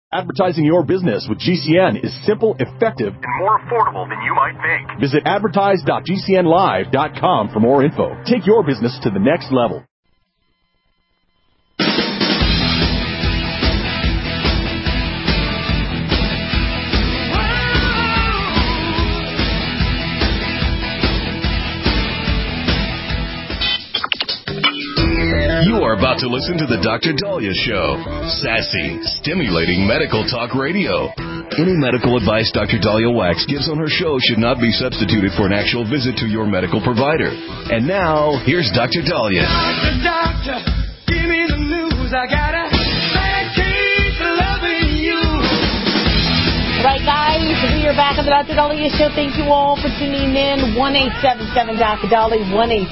Advertising your business with GCN is simple, effective, and more affordable than you might think. Visit advertise.gcnlive.com for more info. Take your business to the next level. You are about to listen to the Dr. Daliah Show. Sassy, stimulating medical talk radio. Any medical advice Dr. Daliah Wax gives on her show should not be substituted for an actual visit to your medical provider. And now, here's Dr. Daliah. Doctor, give me the news. I got a bad case of loving you. All right, guys, we are back on the Dr. Daliah Show. Thank you all for tuning in. 1-877-Dr. Daliah,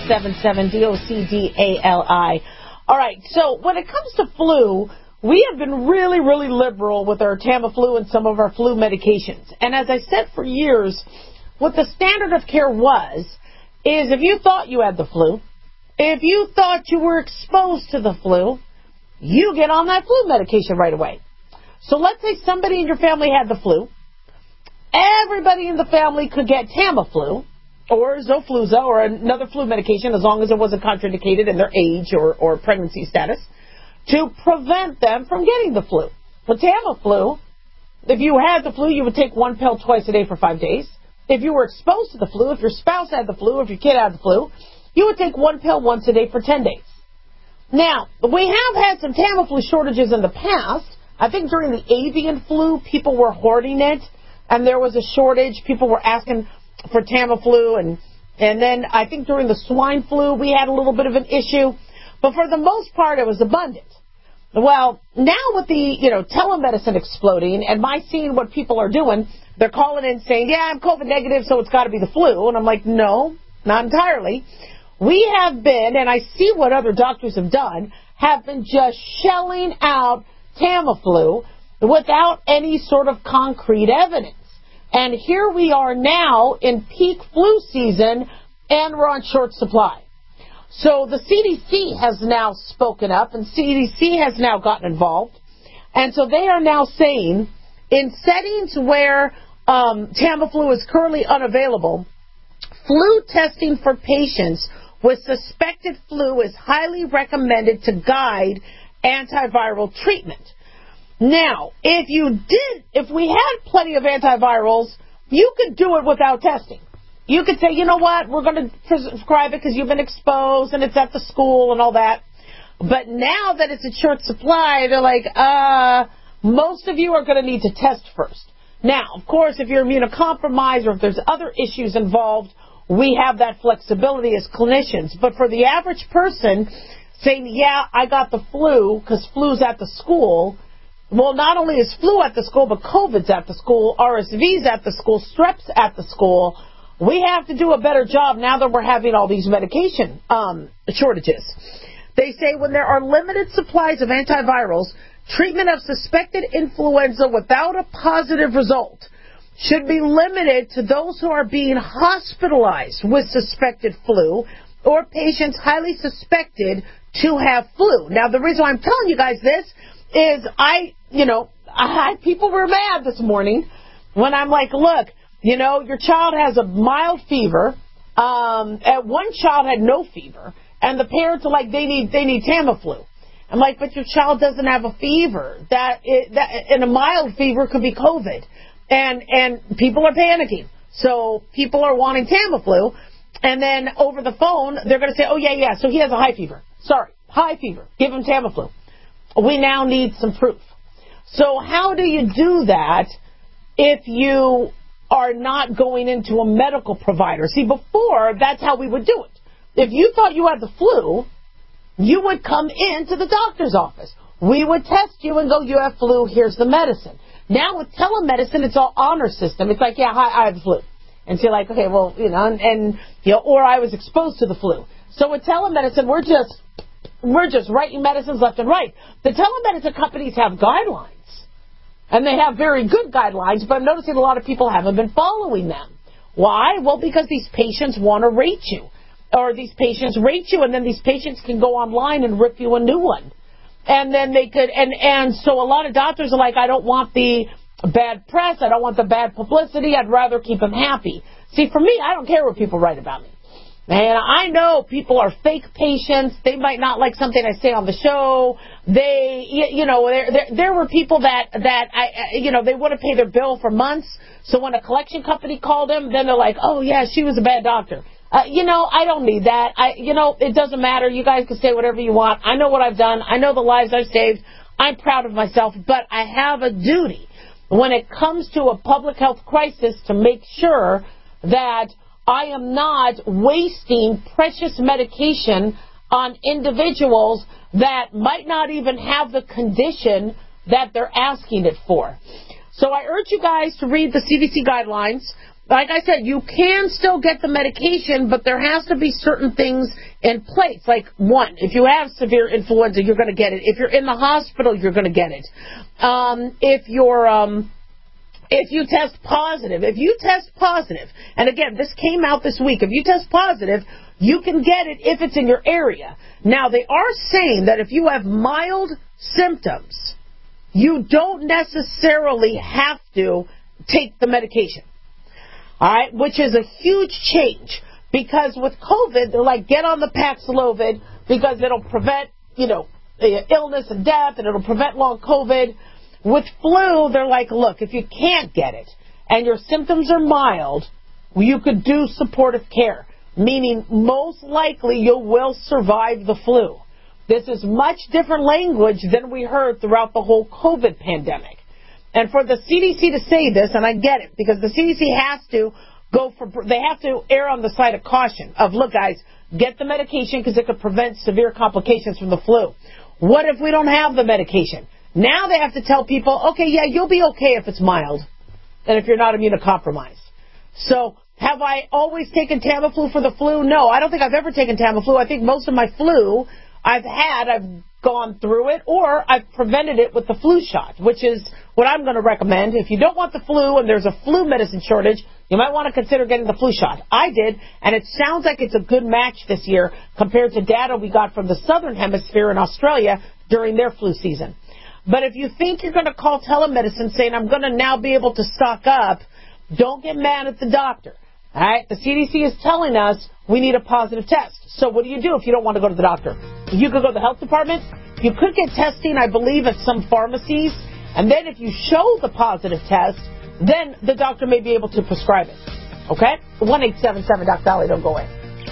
1-877-DOCDALI. All right, so when it comes to flu, we have been really, really liberal with our Tamiflu and some of our flu medications. And as I said for years, what the standard of care is if you thought you had the flu, if you thought you were exposed to the flu, you get on that flu medication right away. So let's say somebody in your family had the flu. Everybody in the family could get Tamiflu or Xofluza or another flu medication as long as it wasn't contraindicated in their age or pregnancy status to prevent them from getting the flu. For Tamiflu, if you had the flu, you would take one pill twice a day for 5 days. If you were exposed to the flu, if your spouse had the flu, if your kid had the flu, you would take one pill once a day for 10 days. Now, we have had some Tamiflu shortages in the past. I think during the avian flu, people were hoarding it, and there was a shortage. People were asking for Tamiflu, and then I think during the swine flu, we had a little bit of an issue. But for the most part, it was abundant. Well, now with the, telemedicine exploding and my seeing what people are doing, they're calling in saying, yeah, I'm COVID negative, so it's got to be the flu. And I'm like, no, not entirely. We have been, and I see what other doctors have done, have been just shelling out Tamiflu without any sort of concrete evidence. And here we are now in peak flu season, and we're on short supply. So the CDC has now spoken up, and CDC has now gotten involved. And so they are now saying, in settings where Tamiflu is currently unavailable, flu testing for patients with suspected flu is highly recommended to guide antiviral treatment. Now, if we had plenty of antivirals, you could do it without testing. You could say, you know what, we're going to prescribe it because you've been exposed and it's at the school and all that. But now that it's in short supply, they're like, most of you are going to need to test first. Now, of course, if you're immunocompromised or if there's other issues involved, we have that flexibility as clinicians. But for the average person saying, yeah, I got the flu because flu's at the school, well, not only is flu at the school, but COVID's at the school, RSV's at the school, strep's at the school. We have to do a better job now that we're having all these medication shortages. They say when there are limited supplies of antivirals, treatment of suspected influenza without a positive result should be limited to those who are being hospitalized with suspected flu or patients highly suspected to have flu. Now, the reason why I'm telling you guys this is people were mad this morning when I'm like, look, your child has a mild fever. One child had no fever, and the parents are like, they need Tamiflu. I'm like, but your child doesn't have a fever. And a mild fever could be COVID, and people are panicking. So people are wanting Tamiflu, and then over the phone they're going to say, oh yeah, so he has a high fever. Sorry, high fever. Give him Tamiflu. We now need some proof. So how do you do that if you are not going into a medical provider? See, before, that's how we would do it. If you thought you had the flu, you would come into the doctor's office. We would test you and go, you have flu, here's the medicine. Now with telemedicine, it's all honor system. It's like, yeah, hi, I have the flu. And so you're like, okay, well, or I was exposed to the flu. So with telemedicine, we're just writing medicines left and right. The telemedicine companies have guidelines, and they have very good guidelines, but I'm noticing a lot of people haven't been following them. Why? Well, because these patients want to rate you, or these patients rate you, and then these patients can go online and rip you a new one. and then they could, and so a lot of doctors are like, I don't want the bad press, I don't want the bad publicity, I'd rather keep them happy. See, for me, I don't care what people write about me. And I know people are fake patients. They might not like something I say on the show. There were people that they wouldn't pay their bill for months. So when a collection company called them, then they're like, oh yeah, she was a bad doctor. I don't need that. It doesn't matter. You guys can say whatever you want. I know what I've done. I know the lives I've saved. I'm proud of myself, but I have a duty when it comes to a public health crisis to make sure that I am not wasting precious medication on individuals that might not even have the condition that they're asking it for. So I urge you guys to read the CDC guidelines. Like I said, you can still get the medication, but there has to be certain things in place. Like, one, if you have severe influenza, you're going to get it. If you're in the hospital, you're going to get it. If you test positive, and again, this came out this week, if you test positive, you can get it if it's in your area. Now, they are saying that if you have mild symptoms, you don't necessarily have to take the medication. All right, which is a huge change, because with COVID, they're like, get on the Paxlovid because it'll prevent, illness and death, and it'll prevent long COVID. With flu, they're like, look, if you can't get it and your symptoms are mild, you could do supportive care, meaning most likely you will survive the flu. This is much different language than we heard throughout the whole COVID pandemic. And for the CDC to say this, and I get it, because the CDC has to they have to err on the side of caution of, look, guys, get the medication because it could prevent severe complications from the flu. What if we don't have the medication? Now they have to tell people, okay, yeah, you'll be okay if it's mild and if you're not immunocompromised. So have I always taken Tamiflu for the flu? No, I don't think I've ever taken Tamiflu. I think most of my flu I've gone through it, or I've prevented it with the flu shot, which is what I'm going to recommend. If you don't want the flu and there's a flu medicine shortage, you might want to consider getting the flu shot. I did, and it sounds like it's a good match this year compared to data we got from the Southern Hemisphere in Australia during their flu season. But if you think you're going to call telemedicine saying, I'm going to now be able to stock up, don't get mad at the doctor. All right? The CDC is telling us we need a positive test. So what do you do if you don't want to go to the doctor? You could go to the health department. You could get testing, I believe, at some pharmacies. And then if you show the positive test, then the doctor may be able to prescribe it. Okay? 1-877-DOC-DOLLY. Don't go away.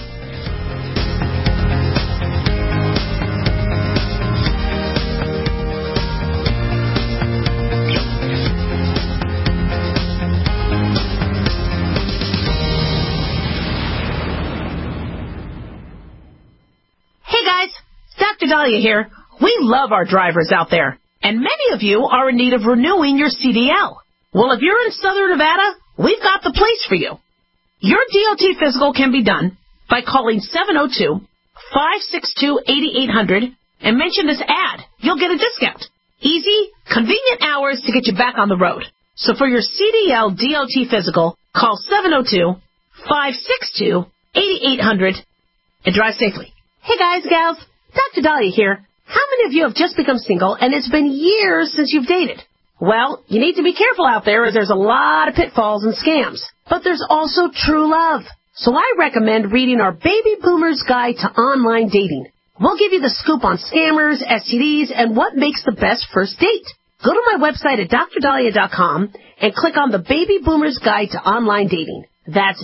Dr. Dahlia here. We love our drivers out there, and many of you are in need of renewing your CDL. Well, if you're in Southern Nevada, we've got the place for you. Your DOT physical can be done by calling 702-562-8800 and mention this ad. You'll get a discount. Easy, convenient hours to get you back on the road. So for your CDL DOT physical, call 702-562-8800 and drive safely. Hey guys, gals. Dr. Dahlia here. How many of you have just become single and it's been years since you've dated? Well, you need to be careful out there as there's a lot of pitfalls and scams. But there's also true love. So I recommend reading our Baby Boomer's Guide to Online Dating. We'll give you the scoop on scammers, STDs, and what makes the best first date. Go to my website at drdahlia.com and click on the Baby Boomer's Guide to Online Dating. That's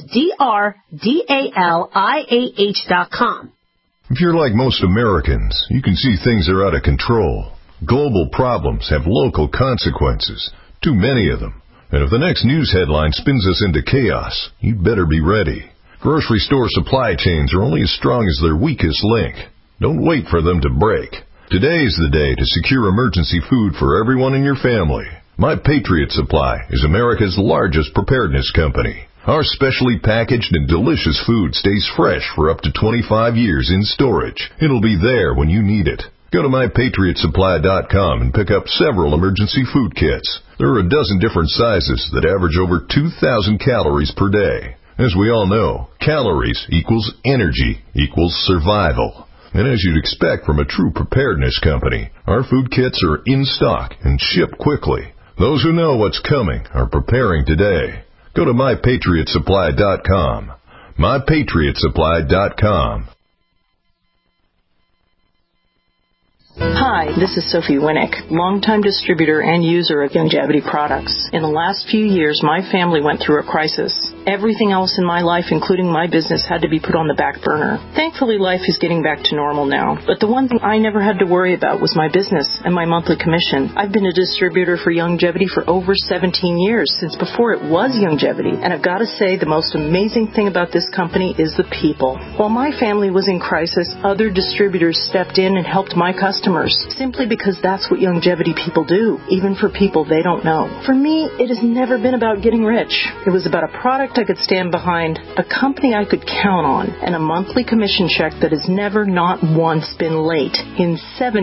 DRDALIAH.com. If you're like most Americans, you can see things are out of control. Global problems have local consequences, too many of them. And if the next news headline spins us into chaos, you'd better be ready. Grocery store supply chains are only as strong as their weakest link. Don't wait for them to break. Today is the day to secure emergency food for everyone in your family. My Patriot Supply is America's largest preparedness company. Our specially packaged and delicious food stays fresh for up to 25 years in storage. It'll be there when you need it. Go to MyPatriotSupply.com and pick up several emergency food kits. There are a dozen different sizes that average over 2,000 calories per day. As we all know, calories equals energy equals survival. And as you'd expect from a true preparedness company, our food kits are in stock and ship quickly. Those who know what's coming are preparing today. Go to MyPatriotSupply.com. MyPatriotSupply.com. Hi, this is Sophie Winnick, longtime distributor and user of Youngevity products. In the last few years, my family went through a crisis. Everything else in my life, including my business, had to be put on the back burner. Thankfully, life is getting back to normal now. But the one thing I never had to worry about was my business and my monthly commission. I've been a distributor for Youngevity for over 17 years, since before it was Youngevity. And I've got to say, the most amazing thing about this company is the people. While my family was in crisis, other distributors stepped in and helped my customers, simply because that's what Youngevity people do, even for people they don't know. For me, it has never been about getting rich. It was about a product I could stand behind, a company I could count on, and a monthly commission check that has never not once been late in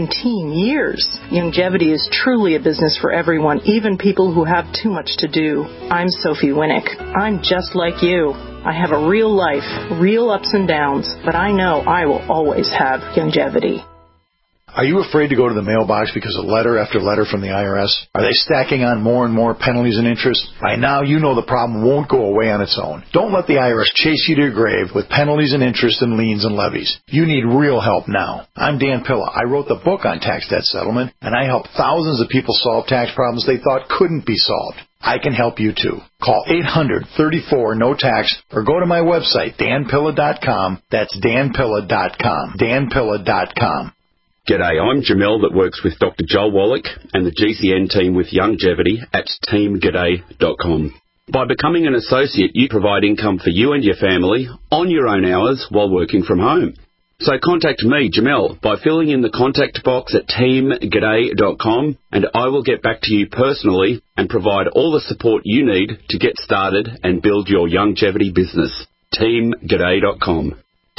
17 years. Youngevity is truly a business for everyone, even people who have too much to do. I'm Sophie Winnick. I'm just like you. I have a real life, real ups and downs, but I know I will always have Youngevity. Are you afraid to go to the mailbox because of letter after letter from the IRS? Are they stacking on more and more penalties and interest? By now, you know the problem won't go away on its own. Don't let the IRS chase you to your grave with penalties and interest and liens and levies. You need real help now. I'm Dan Pilla. I wrote the book on tax debt settlement, and I help thousands of people solve tax problems they thought couldn't be solved. I can help you too. Call 800-34-NO-TAX or go to my website, danpilla.com. That's danpilla.com. danpilla.com. G'day, I'm Jamel that works with Dr. Joel Wallach and the GCN team with Youngevity at teamg'day.com. By becoming an associate, you provide income for you and your family on your own hours while working from home. So contact me, Jamel, by filling in the contact box at teamg'day.com, and I will get back to you personally and provide all the support you need to get started and build your Youngevity business. teamg'day.com.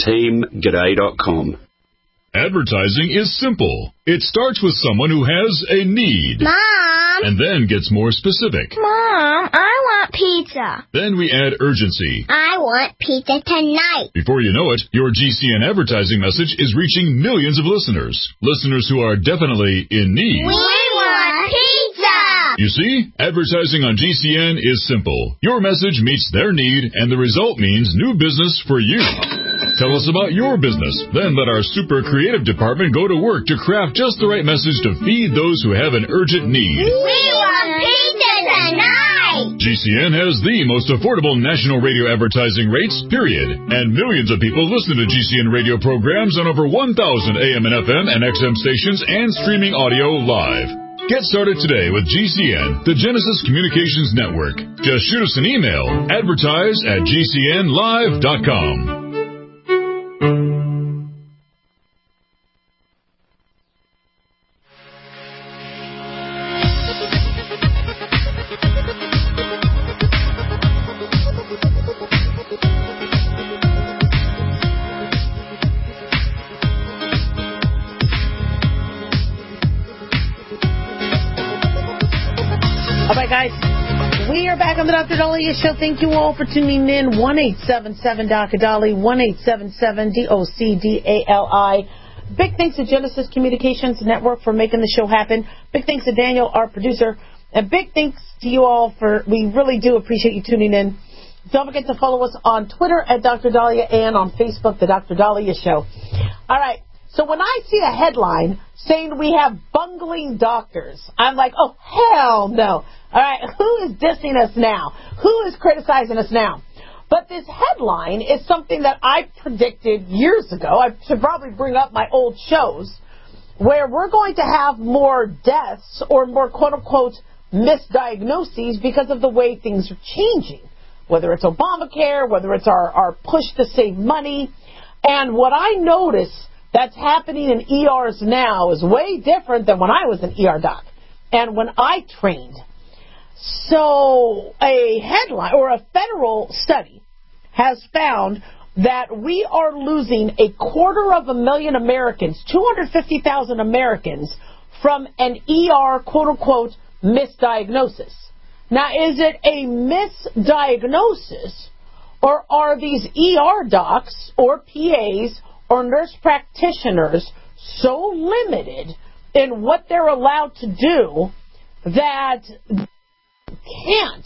teamg'day.com. Advertising is simple. It starts with someone who has a need. Mom! And then gets more specific. Mom, I want pizza. Then we add urgency. I want pizza tonight. Before you know it, your GCN advertising message is reaching millions of listeners. Listeners who are definitely in need. We want pizza! You see, advertising on GCN is simple. Your message meets their need, and the result means new business for you. Tell us about your business. Then let our super creative department go to work to craft just the right message to feed those who have an urgent need. We want pizza tonight! GCN has the most affordable national radio advertising rates, period. And millions of people listen to GCN radio programs on over 1,000 AM and FM and XM stations and streaming audio live. Get started today with GCN, the Genesis Communications Network. Just shoot us an email, advertise@gcnlive.com. All right, guys. We are back on the Dr. Dahlia Show. Thank you all for tuning in. 1-877-Dr. 1-877-DOCDALI. Big thanks to Genesis Communications Network for making the show happen. Big thanks to Daniel, our producer. And big thanks to you all we really do appreciate you tuning in. Don't forget to follow us on Twitter at Dr. Dahlia and on Facebook, The Dr. Dahlia Show. All right. So when I see a headline saying we have bungling doctors, I'm like, oh, hell no. All right, who is dissing us now? Who is criticizing us now? But this headline is something that I predicted years ago. I should probably bring up my old shows where we're going to have more deaths or more quote-unquote misdiagnoses because of the way things are changing, whether it's Obamacare, whether it's our push to save money. And what I notice that's happening in ERs now is way different than when I was an ER doc and when I trained. So a headline or a federal study has found that we are losing 250,000 Americans, 250,000 Americans from an ER quote-unquote misdiagnosis. Now, is it a misdiagnosis, or are these ER docs or PAs or nurse practitioners so limited in what they're allowed to do that can't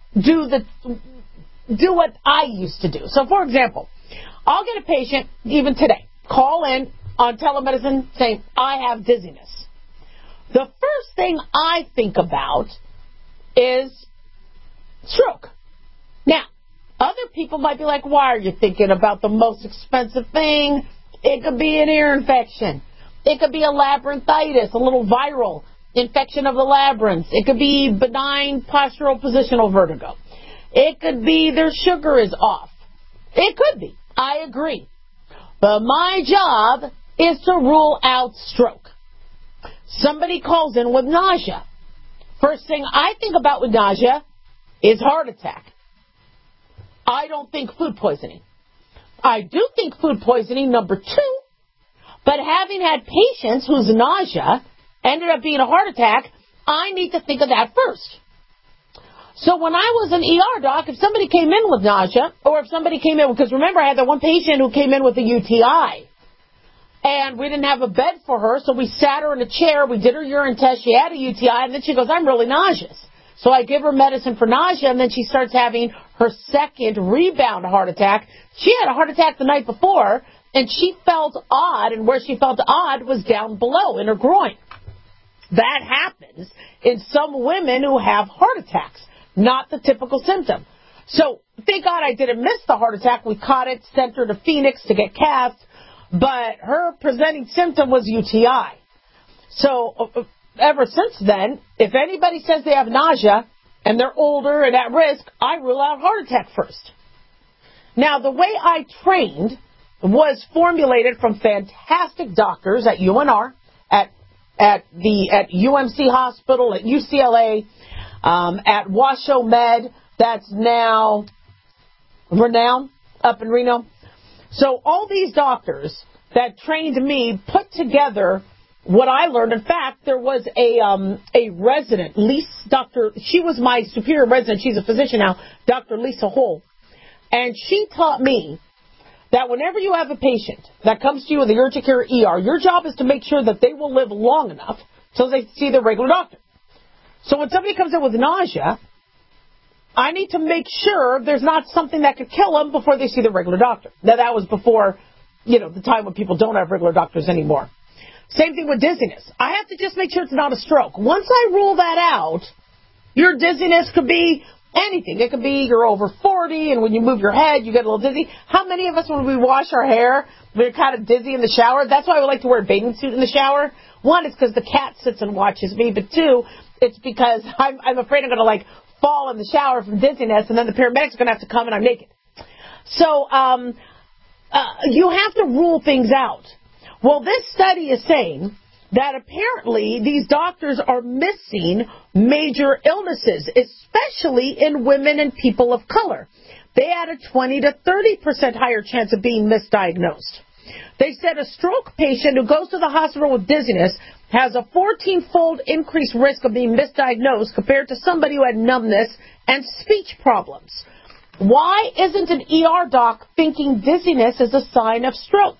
do what I used to do. So, for example, I'll get a patient, even today, call in on telemedicine saying, I have dizziness. The first thing I think about is stroke. Now, other people might be like, why are you thinking about the most expensive thing? It could be an ear infection. It could be a labyrinthitis, a little viral infection of the labyrinth. It could be benign postural positional vertigo. It could be their sugar is off. It could be. I agree. But my job is to rule out stroke. Somebody calls in with nausea. First thing I think about with nausea is heart attack. I don't think food poisoning. I do think food poisoning, number 2. But having had patients whose nausea ended up being a heart attack, I need to think of that first. So when I was an ER doc, if somebody came in with nausea, or if somebody came in, because remember I had that one patient who came in with a UTI, and we didn't have a bed for her, so we sat her in a chair, we did her urine test, she had a UTI, and then she goes, I'm really nauseous. So I give her medicine for nausea, and then she starts having her second rebound heart attack. She had a heart attack the night before, and she felt odd, and where she felt odd was down below in her groin. That happens in some women who have heart attacks, not the typical symptom. So thank God I didn't miss the heart attack. We caught it, sent her to Phoenix to get cast, but her presenting symptom was UTI. So ever since then, if anybody says they have nausea and they're older and at risk, I rule out heart attack first. Now, the way I trained was formulated from fantastic doctors at UNR, at UMC Hospital, at UCLA, at Washoe Med, that's now Renown, up in Reno. So all these doctors that trained me put together what I learned. In fact, there was a resident, she was my superior resident, she's a physician now, Dr. Lisa Hull, and she taught me that whenever you have a patient that comes to you with the urgent care ER, your job is to make sure that they will live long enough till they see their regular doctor. So when somebody comes in with nausea, I need to make sure there's not something that could kill them before they see the regular doctor. Now, that was before, the time when people don't have regular doctors anymore. Same thing with dizziness. I have to just make sure it's not a stroke. Once I rule that out, your dizziness could be anything. It could be you're over 40, and when you move your head, you get a little dizzy. How many of us, when we wash our hair, we're kind of dizzy in the shower? That's why we like to wear a bathing suit in the shower. One, it's because the cat sits and watches me, but 2, it's because I'm afraid I'm going to, fall in the shower from dizziness, and then the paramedics are going to have to come and I'm naked. So you have to rule things out. Well, this study is saying that apparently these doctors are missing major illnesses, especially in women and people of color. They had a 20 to 30% higher chance of being misdiagnosed. They said a stroke patient who goes to the hospital with dizziness has a 14-fold increased risk of being misdiagnosed compared to somebody who had numbness and speech problems. Why isn't an ER doc thinking dizziness is a sign of stroke?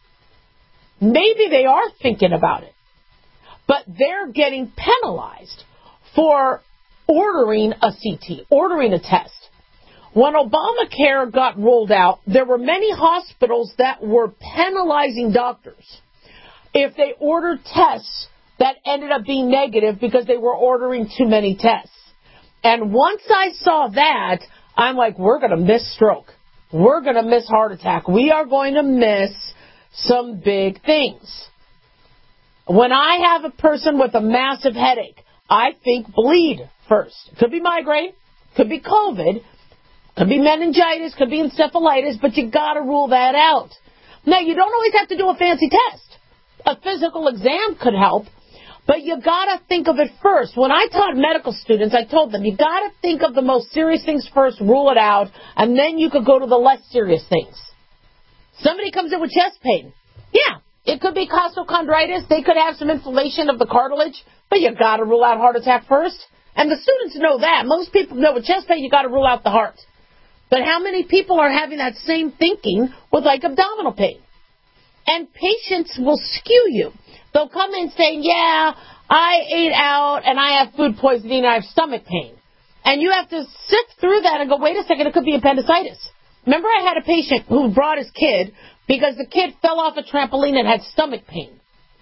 Maybe they are thinking about it, but they're getting penalized for ordering a CT, ordering a test. When Obamacare got rolled out, there were many hospitals that were penalizing doctors if they ordered tests that ended up being negative because they were ordering too many tests. And once I saw that, I'm like, we're going to miss stroke. We're going to miss heart attack. We are going to miss some big things. When I have a person with a massive headache, I think bleed first. Could be migraine, could be COVID, could be meningitis, could be encephalitis, but you got to rule that out. Now, you don't always have to do a fancy test. A physical exam could help, but you got to think of it first. When I taught medical students, I told them, you got to think of the most serious things first, rule it out, and then you could go to the less serious things. Somebody comes in with chest pain. Yeah, it could be costochondritis. They could have some inflammation of the cartilage, but you got to rule out heart attack first. And the students know that. Most people know with chest pain, you got to rule out the heart. But how many people are having that same thinking with abdominal pain? And patients will skew you. They'll come in saying, yeah, I ate out and I have food poisoning and I have stomach pain. And you have to sift through that and go, wait a second, it could be appendicitis. Remember, I had a patient who brought his kid because the kid fell off a trampoline and had stomach pain.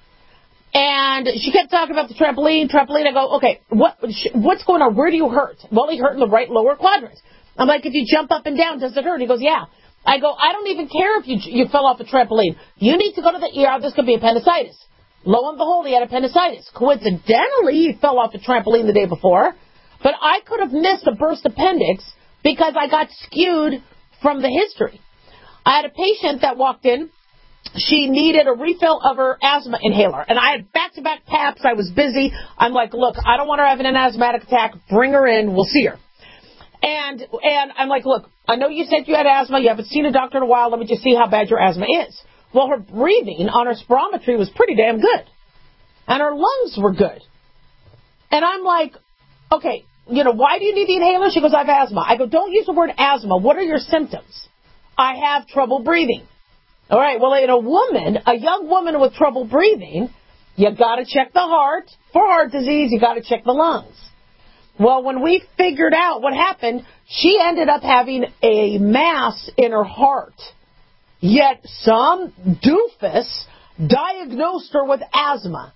And she kept talking about the trampoline. I go, okay, what's going on? Where do you hurt? Well, he hurt in the right lower quadrant. I'm like, if you jump up and down, does it hurt? He goes, yeah. I go, I don't even care if you fell off a trampoline. You need to go to the ER. This could be appendicitis. Lo and behold, he had appendicitis. Coincidentally, he fell off a trampoline the day before. But I could have missed a burst appendix because I got skewed from the history. I had a patient that walked in. She needed a refill of her asthma inhaler. And I had back-to-back PAPs. I was busy. I'm like, look, I don't want her having an asthmatic attack. Bring her in. We'll see her. And I'm like, look, I know you said you had asthma. You haven't seen a doctor in a while. Let me just see how bad your asthma is. Well, her breathing on her spirometry was pretty damn good. And her lungs were good. And I'm like, okay, why do you need the inhaler? She goes, I have asthma. I go, don't use the word asthma. What are your symptoms? I have trouble breathing. All right, well, in a young woman with trouble breathing, you got to check the heart. For heart disease, you got to check the lungs. Well, when we figured out what happened, she ended up having a mass in her heart. Yet some doofus diagnosed her with asthma.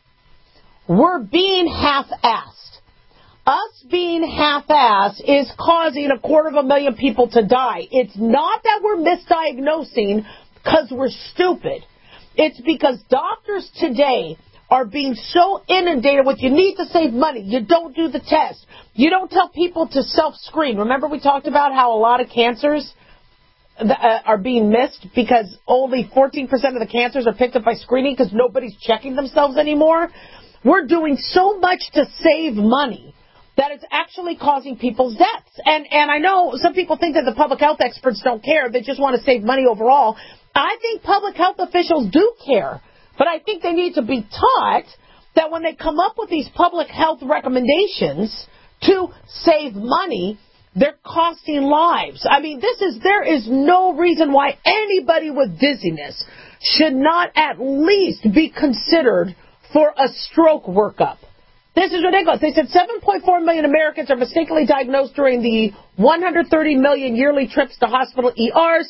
We're being half-assed. Us being half-assed is causing 250,000 people to die. It's not that we're misdiagnosing because we're stupid. It's because doctors today are being so inundated with you need to save money. You don't do the test. You don't tell people to self-screen. Remember we talked about how a lot of cancers are being missed because only 14% of the cancers are picked up by screening because nobody's checking themselves anymore? We're doing so much to save money that it's actually causing people's deaths. And I know some people think that the public health experts don't care. They just want to save money overall. I think public health officials do care. But I think they need to be taught that when they come up with these public health recommendations to save money, they're costing lives. I mean, there is no reason why anybody with dizziness should not at least be considered for a stroke workup. This is ridiculous. They said 7.4 million Americans are mistakenly diagnosed during the 130 million yearly trips to hospital ERs.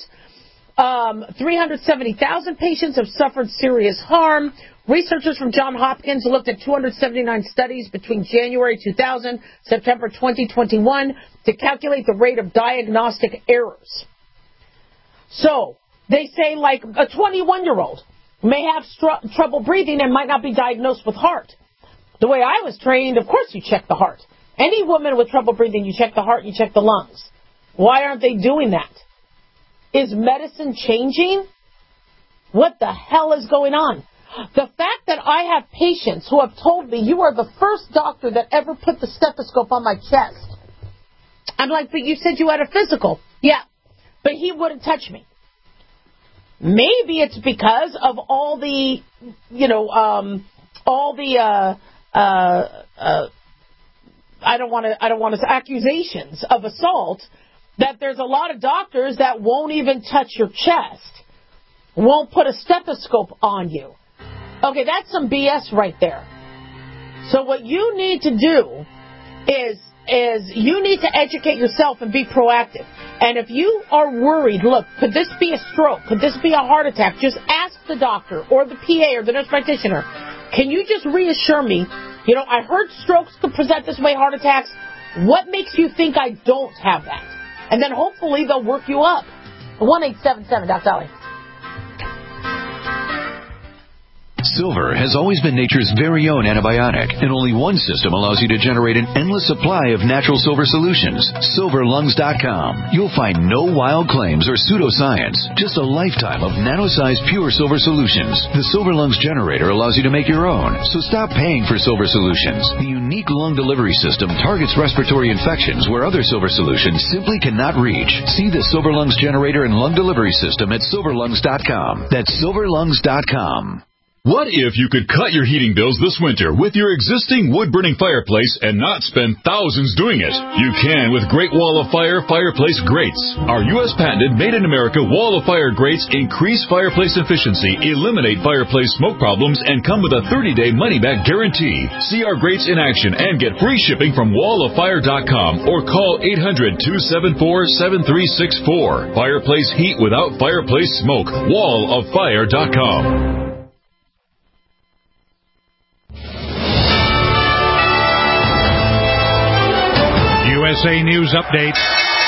370,000 patients have suffered serious harm. Researchers from Johns Hopkins looked at 279 studies between January 2000, September 2021 to calculate the rate of diagnostic errors. So, they say like a 21-year-old may have trouble breathing and might not be diagnosed with heart. The way I was trained, of course you check the heart. Any woman with trouble breathing, you check the heart, you check the lungs. Why aren't they doing that? Is medicine changing? What the hell is going on? The fact that I have patients who have told me, you are the first doctor that ever put the stethoscope on my chest. I'm like, but you said you had a physical. Yeah, but he wouldn't touch me. Maybe it's because of all the, I don't want to say accusations of assault, that there's a lot of doctors that won't even touch your chest, won't put a stethoscope on you. Okay, that's some BS right there. So what you need to do is you need to educate yourself and be proactive. And if you are worried, look, could this be a stroke? Could this be a heart attack? Just ask the doctor or the PA or the nurse practitioner, can you just reassure me, I heard strokes could present this way, heart attacks. What makes you think I don't have that? And then hopefully they'll work you up. 1-877 Doc Dolly. Silver has always been nature's very own antibiotic, and only one system allows you to generate an endless supply of natural silver solutions. SilverLungs.com. You'll find no wild claims or pseudoscience, just a lifetime of nano-sized pure silver solutions. The Silver Lungs generator allows you to make your own, so stop paying for silver solutions. The unique lung delivery system targets respiratory infections where other silver solutions simply cannot reach. See the Silver Lungs generator and lung delivery system at SilverLungs.com. That's SilverLungs.com. What if you could cut your heating bills this winter with your existing wood-burning fireplace and not spend thousands doing it? You can with Great Wall of Fire fireplace grates. Our U.S. patented made-in-America Wall of Fire grates increase fireplace efficiency, eliminate fireplace smoke problems, and come with a 30-day money-back guarantee. See our grates in action and get free shipping from walloffire.com or call 800-274-7364. Fireplace heat without fireplace smoke. walloffire.com. USA News Update.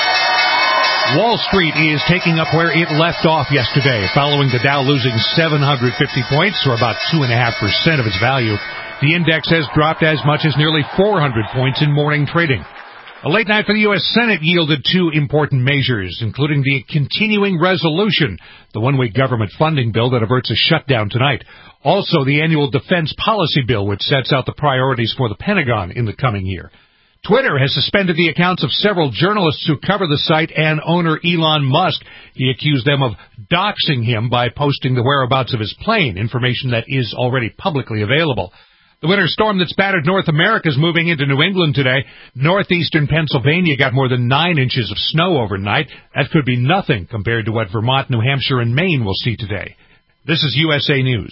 Wall Street is taking up where it left off yesterday, following the Dow losing 750 points, or about 2.5% of its value. The index has dropped as much as nearly 400 points in morning trading. A late night for the U.S. Senate yielded two important measures, including the continuing resolution, the one-week government funding bill that averts a shutdown tonight. Also, the annual defense policy bill, which sets out the priorities for the Pentagon in the coming year. Twitter has suspended the accounts of several journalists who cover the site and owner Elon Musk. He accused them of doxing him by posting the whereabouts of his plane, information that is already publicly available. The winter storm that's battered North America is moving into New England today. Northeastern Pennsylvania got more than 9 inches of snow overnight. That could be nothing compared to what Vermont, New Hampshire, and Maine will see today. This is USA News.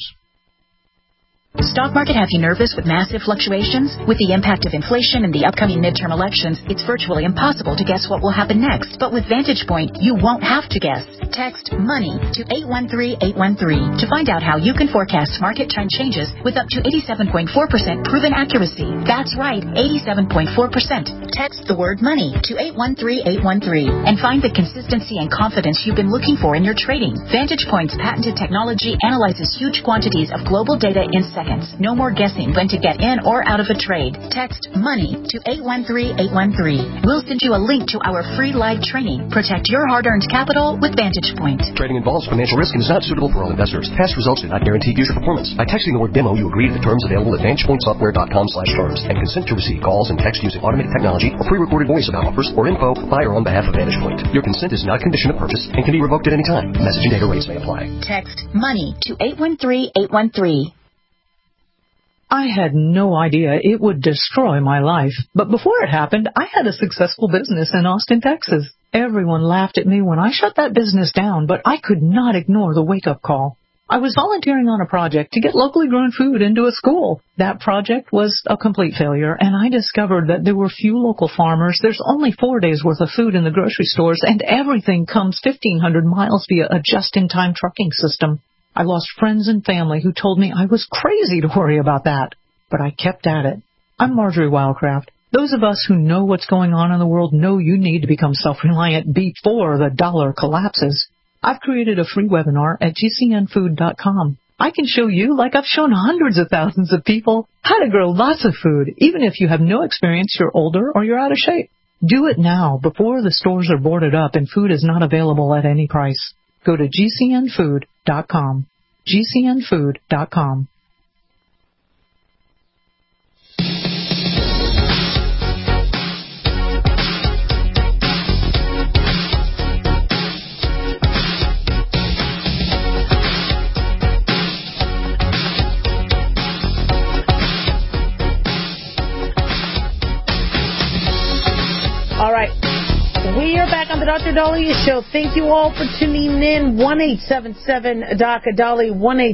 Stock market have you nervous with massive fluctuations? With the impact of inflation and the upcoming midterm elections, it's virtually impossible to guess what will happen next. But with Vantage Point, you won't have to guess. Text MONEY to 813-813 to find out how you can forecast market trend changes with up to 87.4% proven accuracy. That's right, 87.4%. Text the word MONEY to 813-813 and find the consistency and confidence you've been looking for in your trading. Vantage Point's patented technology analyzes huge quantities of global data in seconds. No more guessing when to get in or out of a trade. Text MONEY to 813-813. We'll send you a link to our free live training. Protect your hard-earned capital with Vantage Point. Trading involves financial risk and is not suitable for all investors. Past results do not guarantee future performance. By texting the word demo, you agree to the terms available at VantagePointSoftware.com/terms and consent to receive calls and text using automated technology or pre-recorded voice about offers or info by or on behalf of Vantage Point. Your consent is not a condition of purchase and can be revoked at any time. Message and data rates may apply. Text MONEY to 813-813. I had no idea it would destroy my life. But before it happened, I had a successful business in Austin, Texas. Everyone laughed at me when I shut that business down, but I could not ignore the wake-up call. I was volunteering on a project to get locally grown food into a school. That project was a complete failure, and I discovered that there were few local farmers. There's only 4 days' worth of food in the grocery stores, and everything comes 1,500 miles via a just-in-time trucking system. I lost friends and family who told me I was crazy to worry about that. But I kept at it. I'm Marjorie Wildcraft. Those of us who know what's going on in the world know you need to become self-reliant before the dollar collapses. I've created a free webinar at gcnfood.com. I can show you, like I've shown hundreds of thousands of people, how to grow lots of food, even if you have no experience, you're older, or you're out of shape. Do it now, before the stores are boarded up and food is not available at any price. Go to gcnfood.com. gcnfood.com. All right. We are back on the Dr. Dahlia Show. Thank you all for tuning in. 1-877-DOC-DALI,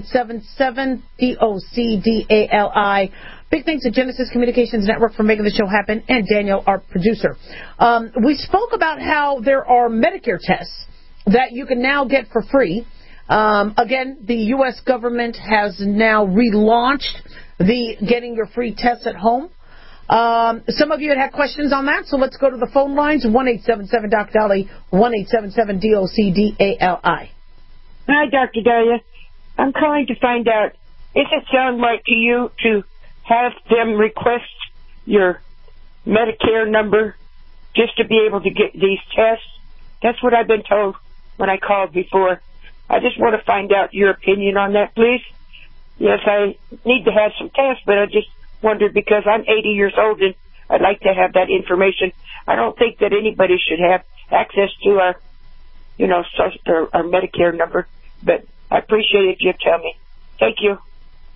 1-877-DOC-DALI. Big thanks to Genesis Communications Network for making the show happen, and Daniel, our producer. We spoke about how there are Medicare tests that you can now get for free. Again, the U.S. government has now relaunched the Getting Your Free Tests at Home. Some of you had questions on that, so let's go to the phone lines. 1-877-DOC-DALI, 1-877-DOC-DALI. Hi, Dr. Dahlia. I'm calling to find out, does it sound right to you to have them request your Medicare number just to be able to get these tests? That's what I've been told when I called before. I just want to find out your opinion on that, please. Yes, I need to have some tests, but I just wondered, because I'm 80 years old and I'd like to have that information. I don't think that anybody should have access to our, our Medicare number, but I appreciate it if you tell me. Thank you.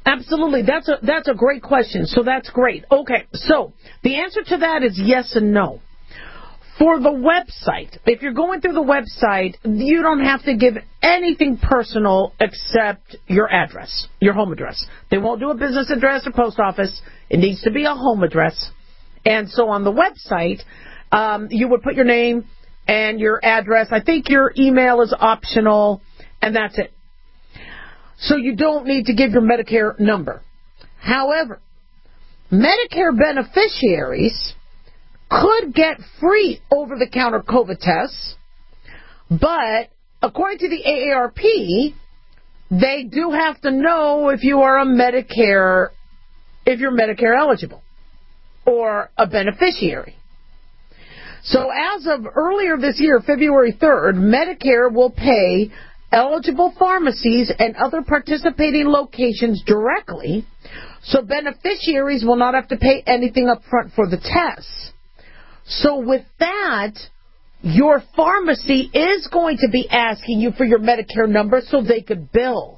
Absolutely. That's a great question. So that's great. Okay. So the answer to that is yes and no. For the website, if you're going through the website, you don't have to give anything personal except your address, your home address. They won't do a business address or post office. It needs to be a home address. And so on the website, you would put your name and your address. I think your email is optional, and that's it. So you don't need to give your Medicare number. However, Medicare beneficiaries could get free over-the-counter COVID tests, but according to the AARP, they do have to know if you are if you're Medicare eligible or a beneficiary. So as of earlier this year, February 3rd, Medicare will pay eligible pharmacies and other participating locations directly, so beneficiaries will not have to pay anything up front for the tests. So with that, your pharmacy is going to be asking you for your Medicare number so they could bill.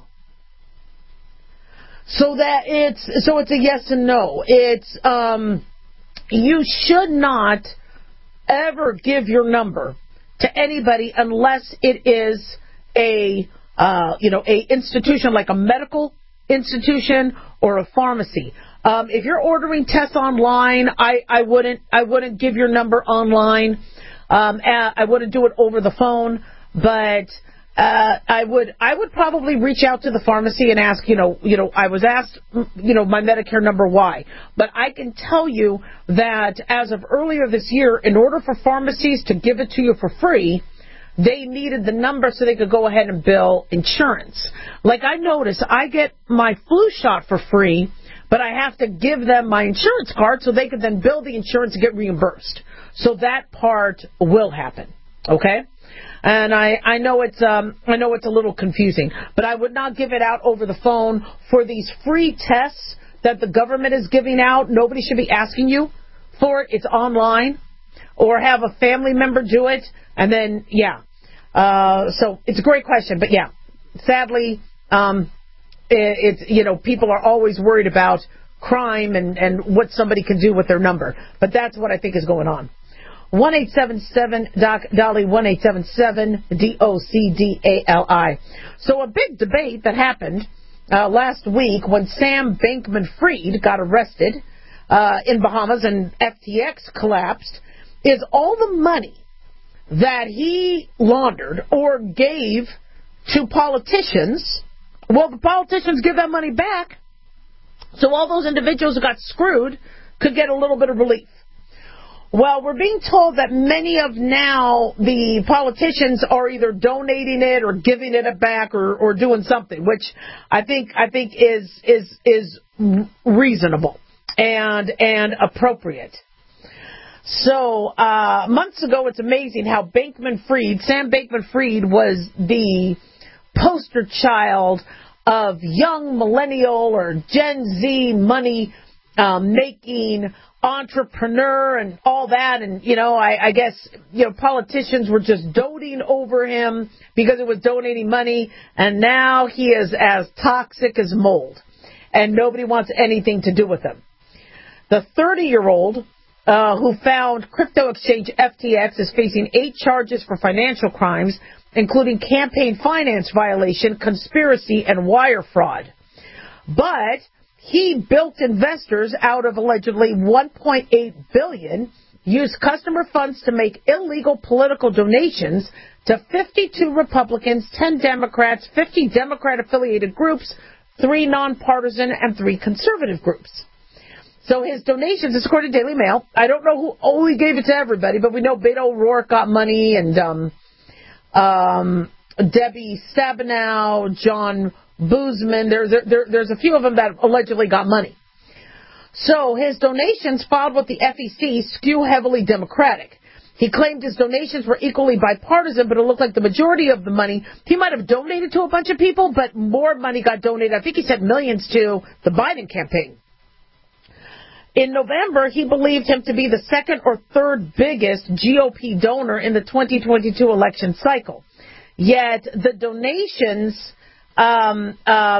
So it's a yes and no. It's you should not ever give your number to anybody unless it is a institution like a medical institution or a pharmacy. If you're ordering tests online, I wouldn't give your number online. I wouldn't do it over the phone, but I would probably reach out to the pharmacy and ask, I was asked, my Medicare number, why? But I can tell you that as of earlier this year, in order for pharmacies to give it to you for free, they needed the number so they could go ahead and bill insurance. Like I noticed, I get my flu shot for free, but I have to give them my insurance card so they could then bill the insurance and get reimbursed. So that part will happen, okay? And I know it's a little confusing, but I would not give it out over the phone for these free tests that the government is giving out. Nobody should be asking you for it. It's online, or have a family member do it, and then so it's a great question, but sadly, it's people are always worried about crime and what somebody can do with their number, but that's what I think is going on. 1-877-DOC-DOLLY, 1-877-DOCDALI. So a big debate that happened last week when Sam Bankman-Fried got arrested in Bahamas and FTX collapsed is all the money that he laundered or gave to politicians. Well, the politicians give that money back, so all those individuals who got screwed could get a little bit of relief. Well, we're being told that many of now the politicians are either donating it or giving it back or doing something, which I think is reasonable and appropriate. So months ago, it's amazing how Sam Bankman-Fried was the poster child of young millennial or Gen Z money making entrepreneur and all that, and I guess politicians were just doting over him because it was donating money, and now he is as toxic as mold, and nobody wants anything to do with him. The 30-year-old who found crypto exchange FTX is facing 8 charges for financial crimes, including campaign finance violation, conspiracy, and wire fraud. But he bilked investors out of allegedly $1.8 billion, used customer funds to make illegal political donations to 52 Republicans, 10 Democrats, 50 Democrat-affiliated groups, 3 nonpartisan, and 3 conservative groups. So his donations, this is according to Daily Mail. I don't know who only gave it to everybody, but we know Beto O'Rourke got money, and Debbie Stabenow, John Boozman. There's a few of them that allegedly got money. So his donations filed with the FEC skew heavily Democratic. He claimed his donations were equally bipartisan, but it looked like the majority of the money, he might have donated to a bunch of people, but more money got donated. I think he said millions to the Biden campaign. In November, he believed him to be the 2nd or 3rd biggest GOP donor in the 2022 election cycle. Yet the donations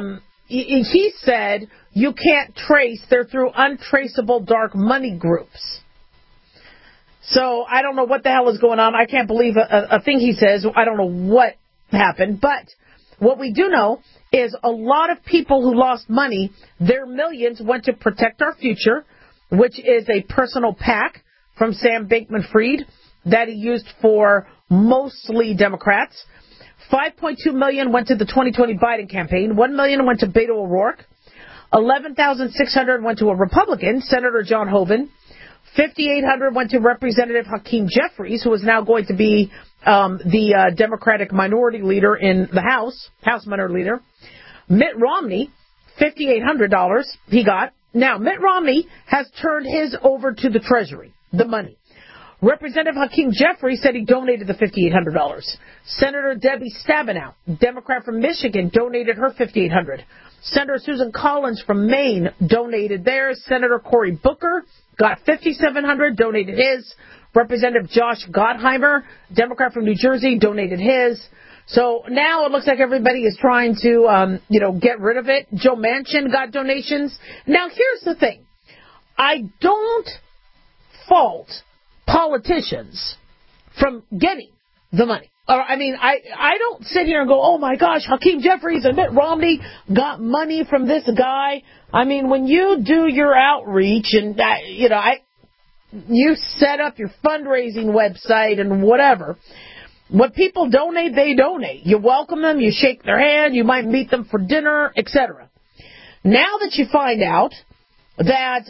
he said you can't trace. They're through untraceable dark money groups. So I don't know what the hell is going on. I can't believe a thing he says. I don't know what happened. But what we do know is a lot of people who lost money, their millions went to Protect Our Future, which is a personal PAC from Sam Bankman-Fried that he used for mostly Democrats. $5.2 million went to the 2020 Biden campaign. $1 million went to Beto O'Rourke. $11,600 went to a Republican, Senator John Hoeven. $5,800 went to Representative Hakeem Jeffries, who is now going to be the Democratic minority leader in the House minority leader. Mitt Romney, $5,800 he got. Now, Mitt Romney has turned his over to the Treasury, the money. Representative Hakeem Jeffries said he donated the $5,800. Senator Debbie Stabenow, Democrat from Michigan, donated her $5,800. Senator Susan Collins from Maine donated theirs. Senator Cory Booker got $5,700, donated his. Representative Josh Gottheimer, Democrat from New Jersey, donated his. So now it looks like everybody is trying to, get rid of it. Joe Manchin got donations. Now here's the thing. I don't fault politicians from getting the money. I don't sit here and go, oh, my gosh, Hakeem Jeffries and Mitt Romney got money from this guy. I mean, when you do your outreach and, you set up your fundraising website and whatever, when people donate, they donate. You welcome them, you shake their hand, you might meet them for dinner, etc. Now that you find out that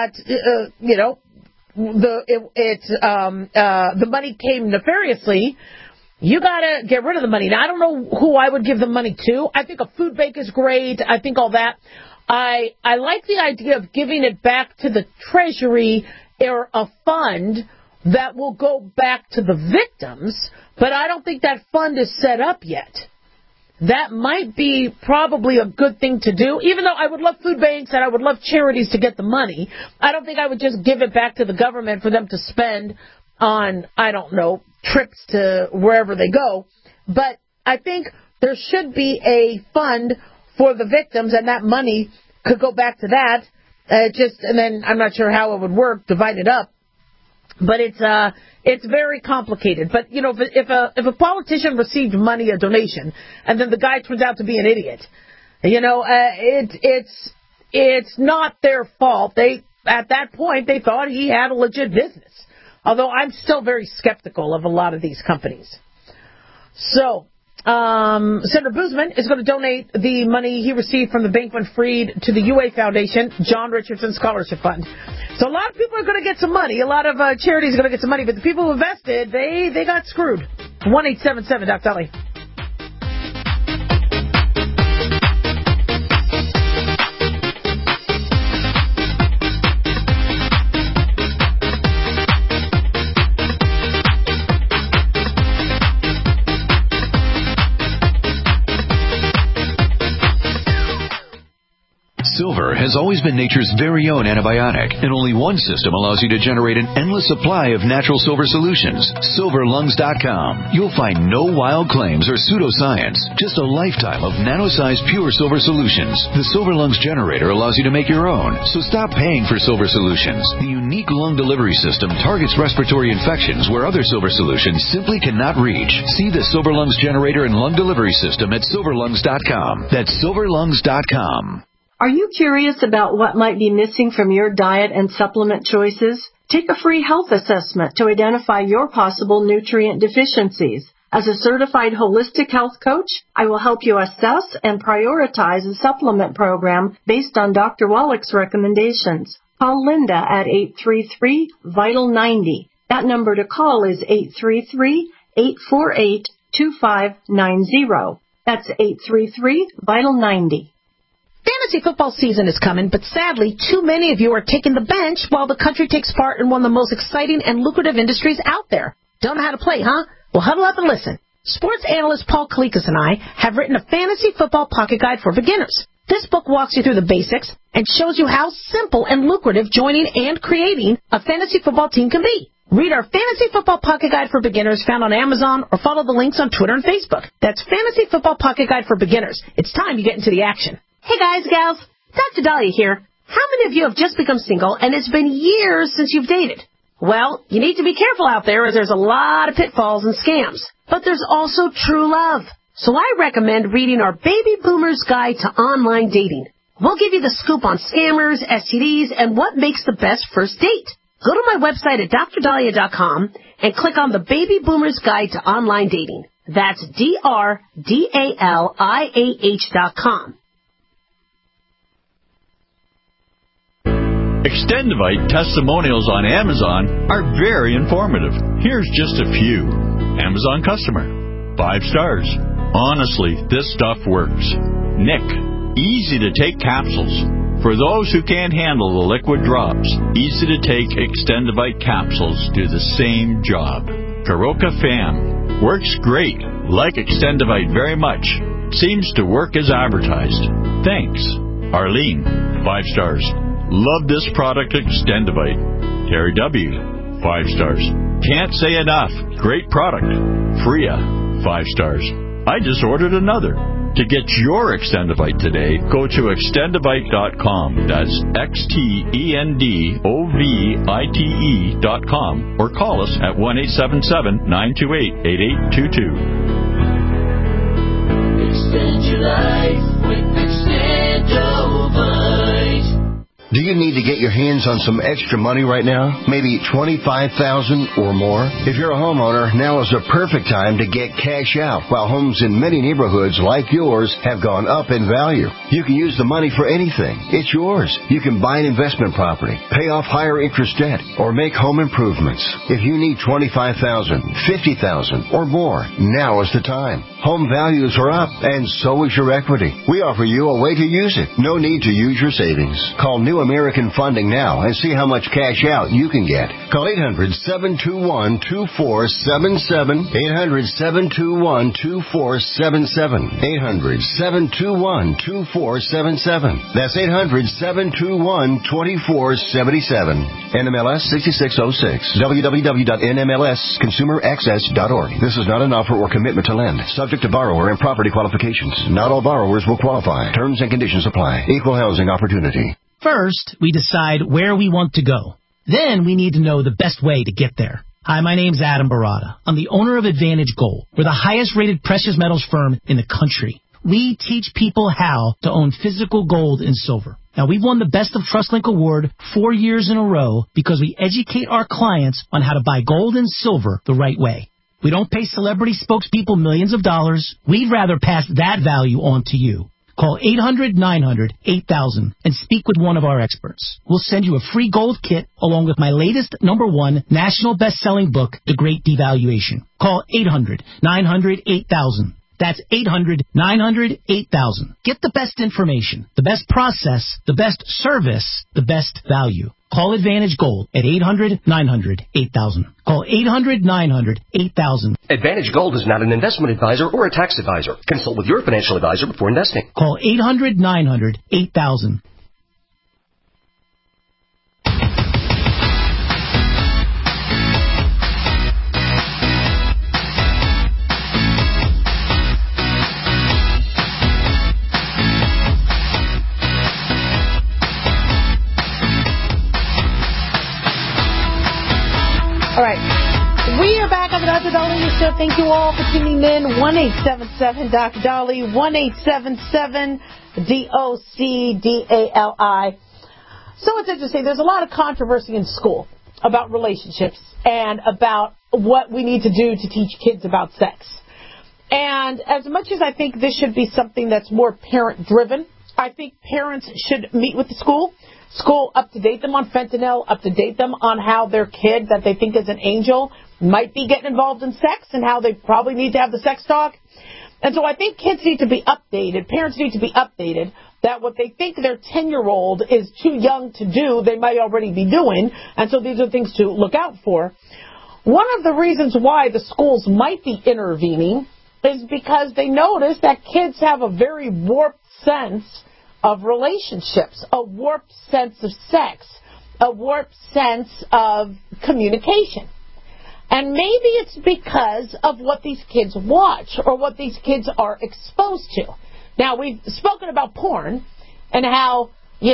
the money came nefariously, you got to get rid of the money. Now, I don't know who I would give the money to. I think a food bank is great. I think all that. I like the idea of giving it back to the Treasury or a fund that will go back to the victims, but I don't think that fund is set up yet. That might be probably a good thing to do, even though I would love food banks and I would love charities to get the money. I don't think I would just give it back to the government for them to spend on, trips to wherever they go. But I think there should be a fund for the victims, and that money could go back to that. And then I'm not sure how it would work, divide it up. But it's very complicated. But, if a politician received money, a donation, and then the guy turns out to be an idiot, it's not their fault. At that point, they thought he had a legit business. Although I'm still very skeptical of a lot of these companies. So, Senator Boozman is going to donate the money he received from the Bankman-Fried to the UA Foundation, John Richardson Scholarship Fund. So a lot of people are going to get some money. A lot of charities are going to get some money. But the people who invested, they got screwed. 1-877-DOC-DOLLY. Silver has always been nature's very own antibiotic, and only one system allows you to generate an endless supply of natural silver solutions. SilverLungs.com. You'll find no wild claims or pseudoscience, just a lifetime of nano-sized pure silver solutions. The Silver Lungs generator allows you to make your own, so stop paying for silver solutions. The unique lung delivery system targets respiratory infections where other silver solutions simply cannot reach. See the Silver Lungs generator and lung delivery system at SilverLungs.com. That's SilverLungs.com. Are you curious about what might be missing from your diet and supplement choices? Take a free health assessment to identify your possible nutrient deficiencies. As a certified holistic health coach, I will help you assess and prioritize a supplement program based on Dr. Wallach's recommendations. Call Linda at 833-VITAL-90. That number to call is 833-848-2590. That's 833-VITAL-90. Fantasy football season is coming, but sadly, too many of you are taking the bench while the country takes part in one of the most exciting and lucrative industries out there. Don't know how to play, huh? Well, huddle up and listen. Sports analyst Paul Kalikas and I have written a fantasy football pocket guide for beginners. This book walks you through the basics and shows you how simple and lucrative joining and creating a fantasy football team can be. Read our Fantasy Football Pocket Guide for Beginners found on Amazon or follow the links on Twitter and Facebook. That's Fantasy Football Pocket Guide for Beginners. It's time you get into the action. Hey guys, gals, Dr. Dahlia here. How many of you have just become single and it's been years since you've dated? Well, you need to be careful out there as there's a lot of pitfalls and scams. But there's also true love. So I recommend reading our Baby Boomer's Guide to Online Dating. We'll give you the scoop on scammers, STDs, and what makes the best first date. Go to my website at drdahlia.com and click on the Baby Boomer's Guide to Online Dating. That's DRDALIAH.com. Extendivite testimonials on Amazon are very informative. Here's just a few. Amazon customer. 5 stars. Honestly, this stuff works. Nick. Easy to take capsules. For those who can't handle the liquid drops, easy to take Extendivite capsules do the same job. Karoka Fam. Works great. Like Extendivite very much. Seems to work as advertised. Thanks. Arlene. 5 stars. Love this product, Extendivite. Terry W. 5 stars. Can't say enough. Great product. Freya. 5 stars. I just ordered another. To get your Extendivite today, go to extendivite.com. That's XTENDOVITE.com or call us at 1-877-928-8822. Extend your life with Extendovite. Do you need to get your hands on some extra money right now? Maybe $25,000 or more? If you're a homeowner, now is the perfect time to get cash out while homes in many neighborhoods like yours have gone up in value. You can use the money for anything. It's yours. You can buy an investment property, pay off higher interest debt, or make home improvements. If you need $25,000, $50,000 or more, now is the time. Home values are up, and so is your equity. We offer you a way to use it. No need to use your savings. Call New American Funding now and see how much cash out you can get. Call 800-721-2477. 800-721-2477. 800-721-2477. That's 800-721-2477. NMLS 6606. www.nmlsconsumeraccess.org. This is not an offer or commitment to lend. Subject to borrower and property qualifications. Not all borrowers will qualify. Terms and conditions apply. Equal housing opportunity. First, we decide where we want to go. Then we need to know the best way to get there. Hi, my name's Adam Barada. I'm the owner of Advantage Gold. We're the highest-rated precious metals firm in the country. We teach people how to own physical gold and silver. Now, we've won the Best of TrustLink Award 4 years in a row because we educate our clients on how to buy gold and silver the right way. We don't pay celebrity spokespeople millions of dollars. We'd rather pass that value on to you. Call 800-900-8000 and speak with one of our experts. We'll send you a free gold kit along with my latest #1 national best-selling book, The Great Devaluation. Call 800-900-8000. That's 800-900-8000. Get the best information, the best process, the best service, the best value. Call Advantage Gold at 800-900-8000. Call 800-900-8000. Advantage Gold is not an investment advisor or a tax advisor. Consult with your financial advisor before investing. Call 800-900-8000. All right. We are back on the Dr. Dahlia Show. Thank you all for tuning in. 1-877-Dr. Dahlia. 1-877-DOCDALI. So it's interesting. There's a lot of controversy in school about relationships and about what we need to do to teach kids about sex. And as much as I think this should be something that's more parent-driven, I think parents should meet with the school up-to-date them on fentanyl, up-to-date them on how their kid that they think is an angel might be getting involved in sex and how they probably need to have the sex talk. And so I think kids need to be updated, parents need to be updated, that what they think their 10-year-old is too young to do, they might already be doing, and so these are things to look out for. One of the reasons why the schools might be intervening is because they notice that kids have a very warped sense of relationships, a warped sense of sex, a warped sense of communication. And maybe it's because of what these kids watch or what these kids are exposed to. Now, we've spoken about porn and how,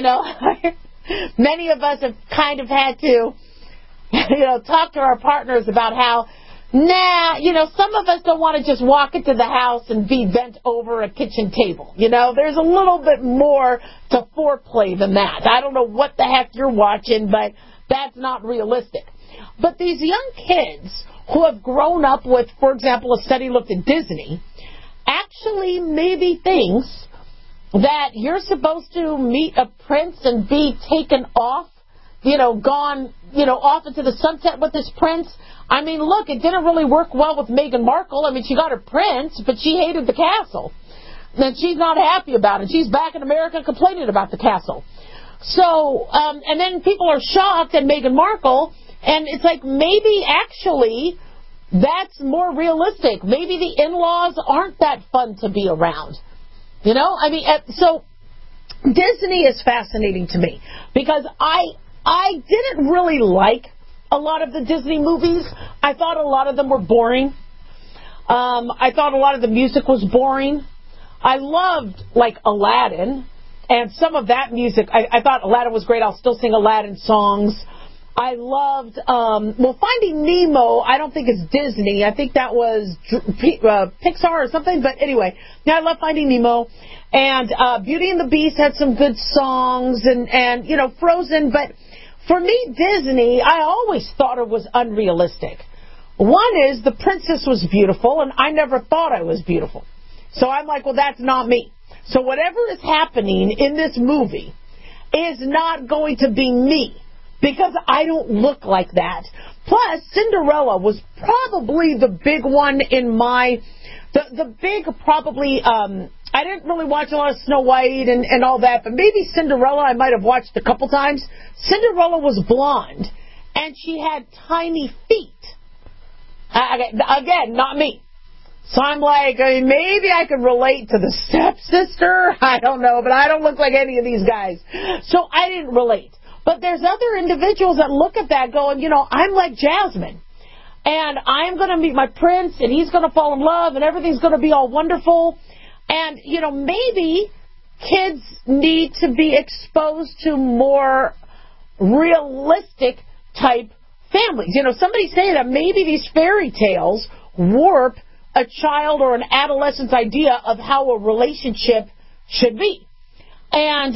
many of us have kind of had to, talk to our partners about how, some of us don't want to just walk into the house and be bent over a kitchen table. There's a little bit more to foreplay than that. I don't know what the heck you're watching, but that's not realistic. But these young kids who have grown up with, for example, a study looked at Disney, actually maybe thinks that you're supposed to meet a prince and be taken off, gone, off into the sunset with this prince. I mean, look, it didn't really work well with Meghan Markle. I mean, she got her prince, but she hated the castle. And she's not happy about it. She's back in America complaining about the castle. So, and then people are shocked at Meghan Markle, and it's like maybe actually that's more realistic. Maybe the in-laws aren't that fun to be around. So Disney is fascinating to me because I didn't really like a lot of the Disney movies. I thought a lot of them were boring. I thought a lot of the music was boring. I loved, Aladdin, and some of that music. I thought Aladdin was great. I'll still sing Aladdin songs. I loved, Finding Nemo, I don't think it's Disney. I think that was Pixar or something. But anyway, I love Finding Nemo. And Beauty and the Beast had some good songs and Frozen. But for me, Disney, I always thought it was unrealistic. One is the princess was beautiful, and I never thought I was beautiful. So I'm like, well, that's not me. So whatever is happening in this movie is not going to be me, because I don't look like that. Plus, Cinderella was probably the big one in I didn't really watch a lot of Snow White and all that, but maybe Cinderella I might have watched a couple times. Cinderella was blonde, and she had tiny feet. Again, not me. So I'm like, maybe I could relate to the stepsister. I don't know, but I don't look like any of these guys. So I didn't relate. But there's other individuals that look at that going, I'm like Jasmine. And I'm going to meet my prince, and he's going to fall in love, and everything's going to be all wonderful. And, maybe kids need to be exposed to more realistic type families. Somebody say that maybe these fairy tales warp a child or an adolescent's idea of how a relationship should be. And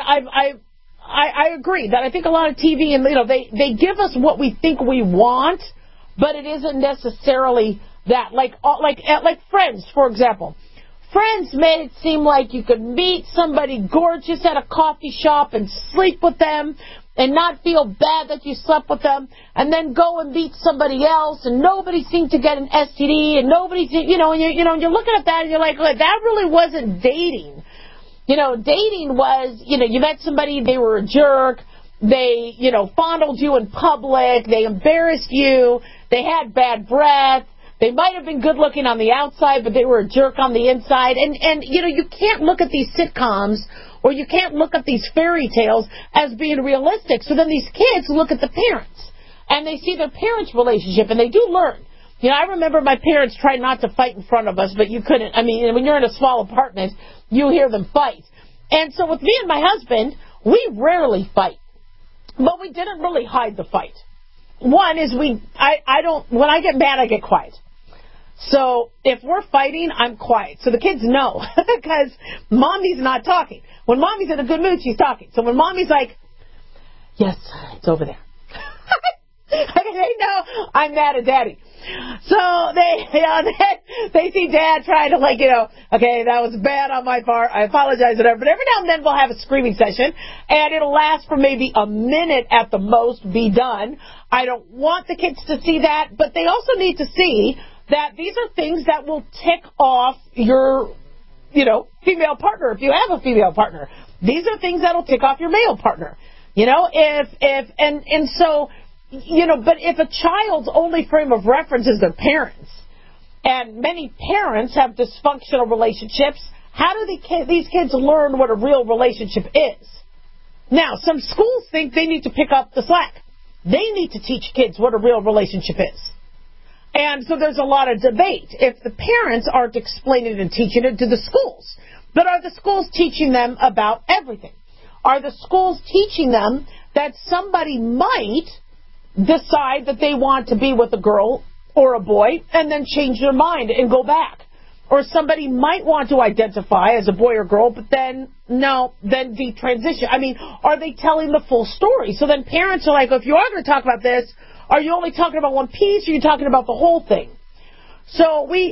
I agree that I think a lot of TV and they give us what we think we want, but it isn't necessarily that. Like Friends, for example. Friends made it seem like you could meet somebody gorgeous at a coffee shop and sleep with them and not feel bad that you slept with them, and then go and meet somebody else, and nobody seemed to get an STD, and nobody, and you're looking at that and you're like, that really wasn't dating. Dating was, you met somebody, they were a jerk, they, fondled you in public, they embarrassed you, they had bad breath, they might have been good looking on the outside, but they were a jerk on the inside, and you can't look at these sitcoms, or you can't look at these fairy tales as being realistic. So then these kids look at the parents, and they see their parents' relationship, and they do learn. I remember my parents tried not to fight in front of us, but you couldn't. I mean, when you're in a small apartment, you hear them fight. And so with me and my husband, we rarely fight. But we didn't really hide the fight. One is when I get mad, I get quiet. So if we're fighting, I'm quiet. So the kids know, because mommy's not talking. When mommy's in a good mood, she's talking. So when mommy's like, yes, it's over there. They know I'm mad at daddy. So they see dad trying to okay, that was bad on my part. I apologize, whatever. But every now and then we'll have a screaming session, and it'll last for maybe a minute at the most, be done. I don't want the kids to see that, but they also need to see that these are things that will tick off your, female partner. If you have a female partner, these are things that'll tick off your male partner. But if a child's only frame of reference is their parents, and many parents have dysfunctional relationships, how do these kids learn what a real relationship is? Now, some schools think they need to pick up the slack. They need to teach kids what a real relationship is. And so there's a lot of debate if the parents aren't explaining and teaching it to the schools. But are the schools teaching them about everything? Are the schools teaching them that somebody might decide that they want to be with a girl or a boy and then change their mind and go back? Or somebody might want to identify as a boy or girl, but then, then detransition. I mean, are they telling the full story? So then parents are like, if you are going to talk about this, are you only talking about one piece, or are you talking about the whole thing? So we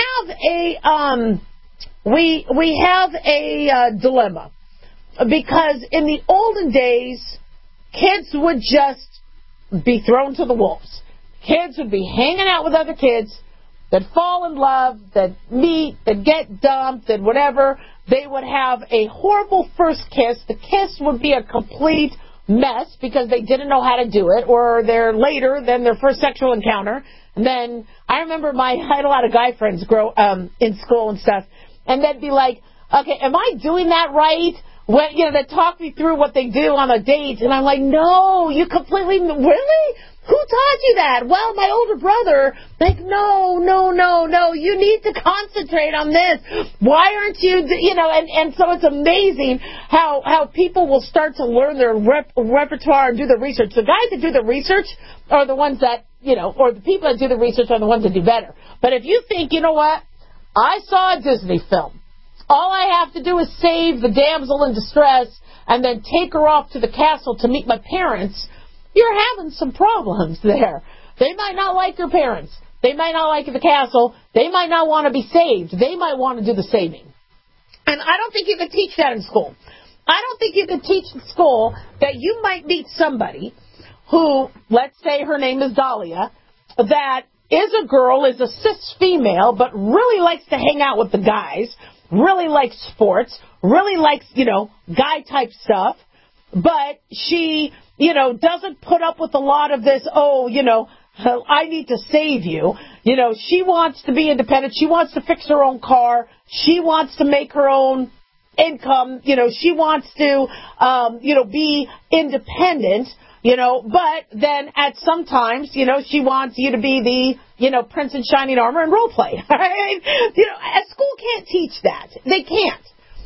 have a dilemma, because in the olden days, kids would just be thrown to the wolves. Kids would be hanging out with other kids that fall in love, that meet, that get dumped, and whatever. They would have a horrible first kiss. The kiss would be a complete mess because they didn't know how to do it, or they're later than their first sexual encounter. And then I remember I had a lot of guy friends grow in school and stuff, and they'd be like, okay, am I doing that right? When, they talk me through what they do on a date, and I'm like, no, you completely, really? Who taught you that? Well, my older brother. Like, no, you need to concentrate on this. Why aren't you, and so it's amazing how people will start to learn their repertoire and do the research. The guys that do the research are the ones that, or the people that do the research are the ones that do better. But if you think, you know what, I saw a Disney film. All I have to do is save the damsel in distress and then take her off to the castle to meet my parents, you're having some problems there. They might not like your parents. They might not like the castle. They might not want to be saved. They might want to do the saving. And I don't think you can teach that in school. I don't think you can teach in school that you might meet somebody who, let's say her name is Dahlia, that is a girl, is a cis female, but really likes to hang out with the guys, really likes sports, really likes, guy type stuff, but she, doesn't put up with a lot of this, I need to save you. She wants to be independent. She wants to fix her own car. She wants to make her own income. She wants to, be independent, but then at sometimes, she wants you to be the, prince in shining armor and role play. Right? A school can't teach that. They can't.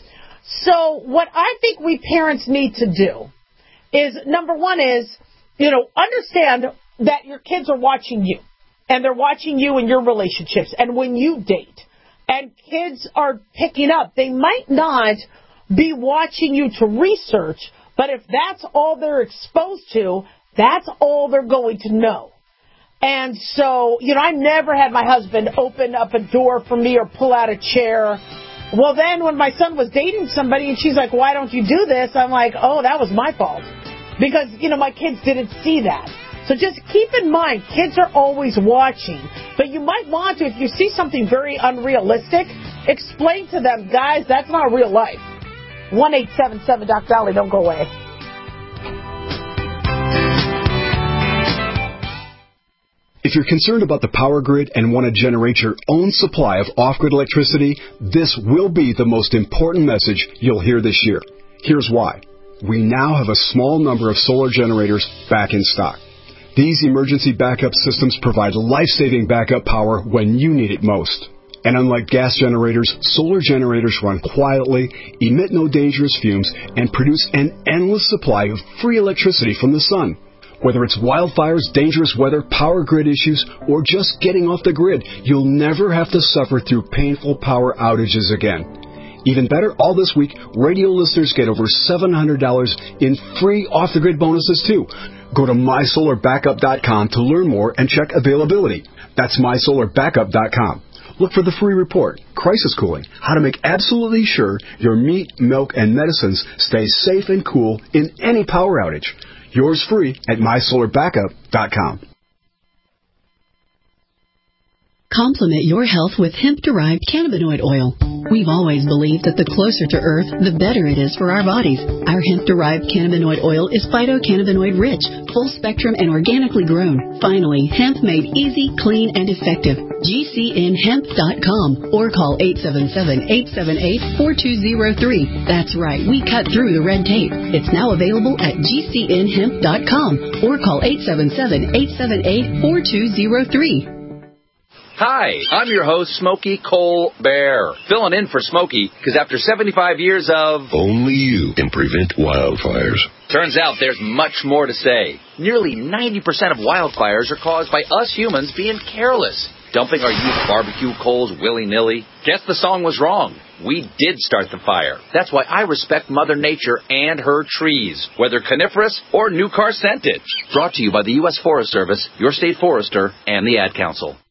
So what I think we parents need to do is, number one is, understand that your kids are watching you, and they're watching you in your relationships and when you date. And kids are picking up. They might not be watching you to research, but if that's all they're exposed to, that's all they're going to know. And so, I never had my husband open up a door for me or pull out a chair. Well, then when my son was dating somebody and she's like, why don't you do this? I'm like, oh, that was my fault. Because, my kids didn't see that. So just keep in mind, kids are always watching. But you might want to, if you see something very unrealistic, explain to them, guys, that's not real life. 1-877 Dr. Dolly, don't go away. If you're concerned about the power grid and want to generate your own supply of off-grid electricity, this will be the most important message you'll hear this year. Here's why. We now have a small number of solar generators back in stock. These emergency backup systems provide life-saving backup power when you need it most. And unlike gas generators, solar generators run quietly, emit no dangerous fumes, and produce an endless supply of free electricity from the sun. Whether it's wildfires, dangerous weather, power grid issues, or just getting off the grid, you'll never have to suffer through painful power outages again. Even better, all this week, radio listeners get over $700 in free off-the-grid bonuses, too. Go to mysolarbackup.com to learn more and check availability. That's mysolarbackup.com. Look for the free report, Crisis Cooling, how to make absolutely sure your meat, milk, and medicines stay safe and cool in any power outage. Yours free at mysolarbackup.com. Complement your health with hemp-derived cannabinoid oil. We've always believed that the closer to Earth, the better it is for our bodies. Our hemp-derived cannabinoid oil is phytocannabinoid rich, full spectrum, and organically grown. Finally, hemp made easy, clean, and effective. GCNhemp.com or call 877-878-4203. That's right, we cut through the red tape. It's now available at GCNhemp.com or call 877-878-4203. Hi, I'm your host, Smokey Cole Bear, filling in for Smokey because after 75 years of... Only you can prevent wildfires. Turns out there's much more to say. Nearly 90% of wildfires are caused by us humans being careless, dumping our used barbecue coals willy-nilly. Guess the song was wrong. We did start the fire. That's why I respect Mother Nature and her trees, whether coniferous or new car scented. Brought to you by the U.S. Forest Service, your state forester, and the Ad Council.